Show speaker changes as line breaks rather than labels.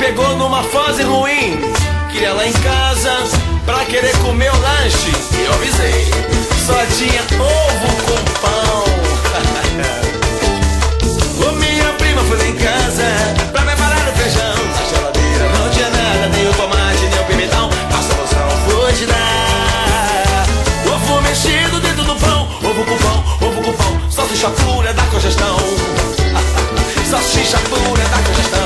pegou numa fase ruim, queria lá em casa pra querer comer o lanche. E eu avisei, só tinha ovo com pão. Ô, minha prima foi lá em casa pra preparar o feijão. Na geladeira não tinha nada, nem o tomate, nem o pimentão. A solução foi te dar ovo mexido dentro do pão. Ovo com pão, salsicha pura da congestão. Salsicha pura da congestão.